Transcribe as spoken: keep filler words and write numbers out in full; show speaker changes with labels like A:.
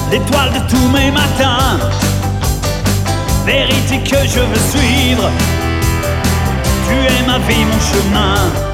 A: l'étoile de tous mes matins, vérité que je veux suivre. Tu es ma vie, mon chemin.